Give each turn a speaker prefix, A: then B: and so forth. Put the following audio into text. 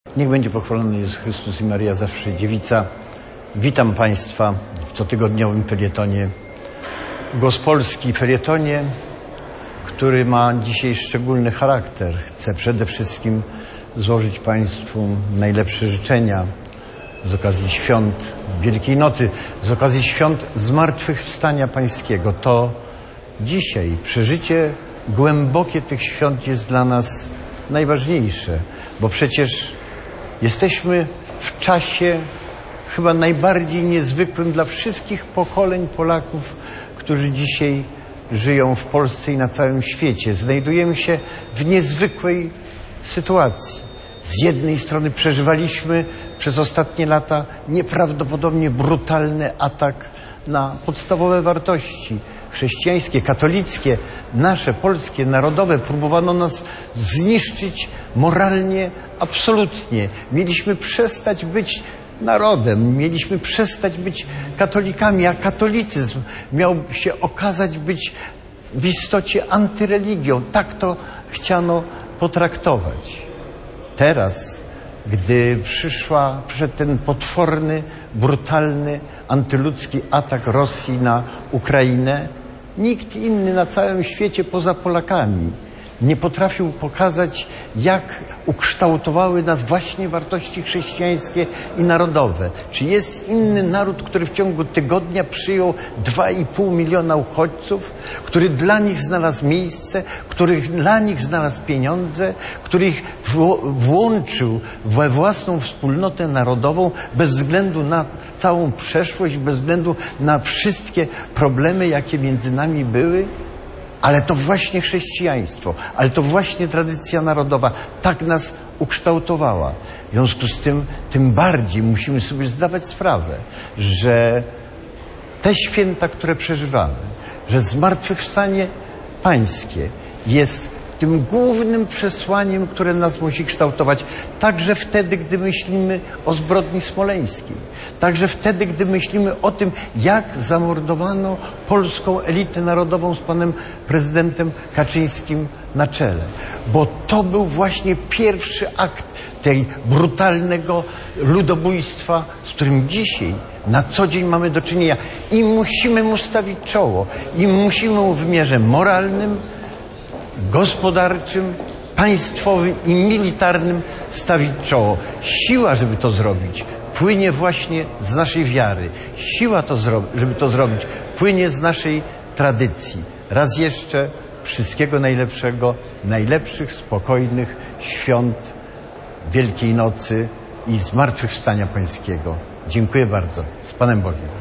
A: Niech będzie pochwalony Jezus Chrystus i Maria zawsze Dziewica. Witam Państwa w cotygodniowym felietonie Głos Polski, felietonie, który ma dzisiaj szczególny charakter. Chcę przede wszystkim złożyć Państwu najlepsze życzenia z okazji świąt Wielkiej Nocy, z okazji świąt Zmartwychwstania Pańskiego. To dzisiaj przeżycie głębokie tych świąt jest dla nas najważniejsze, bo przecież jesteśmy w czasie chyba najbardziej niezwykłym dla wszystkich pokoleń Polaków, którzy dzisiaj żyją w Polsce i na całym świecie. Znajdujemy się w niezwykłej sytuacji. Z jednej strony przeżywaliśmy przez ostatnie lata nieprawdopodobnie brutalny atak na podstawowe wartości chrześcijańskie, katolickie, nasze, polskie, narodowe. Próbowano nas zniszczyć moralnie, absolutnie. Mieliśmy przestać być narodem, mieliśmy przestać być katolikami, a katolicyzm miał się okazać być w istocie antyreligią. Tak to chciano potraktować. Teraz, gdy przyszedł ten potworny, brutalny, antyludzki atak Rosji na Ukrainę, nikt inny na całym świecie poza Polakami nie potrafił pokazać, jak ukształtowały nas właśnie wartości chrześcijańskie i narodowe. Czy jest inny naród, który w ciągu tygodnia przyjął 2,5 miliona uchodźców, który dla nich znalazł miejsce, który dla nich znalazł pieniądze, który ich włączył we własną wspólnotę narodową bez względu na całą przeszłość, bez względu na wszystkie problemy, jakie między nami były? Ale to właśnie chrześcijaństwo, ale to właśnie tradycja narodowa tak nas ukształtowała. W związku z tym bardziej musimy sobie zdawać sprawę, że te święta, które przeżywamy, że zmartwychwstanie Pańskie jest tym głównym przesłaniem, które nas musi kształtować. Także wtedy, gdy myślimy o zbrodni smoleńskiej. Także wtedy, gdy myślimy o tym, jak zamordowano polską elitę narodową z panem prezydentem Kaczyńskim na czele. Bo to był właśnie pierwszy akt tej brutalnego ludobójstwa, z którym dzisiaj na co dzień mamy do czynienia. I musimy mu stawić czoło. I musimy mu w wymiarze moralnym, gospodarczym, państwowym i militarnym stawić czoło. Siła, żeby to zrobić, płynie właśnie z naszej wiary. Siła, żeby to zrobić, płynie z naszej tradycji. Raz jeszcze wszystkiego najlepszego, najlepszych, spokojnych świąt Wielkiej Nocy i Zmartwychwstania Pańskiego. Dziękuję bardzo. Z Panem Bogiem.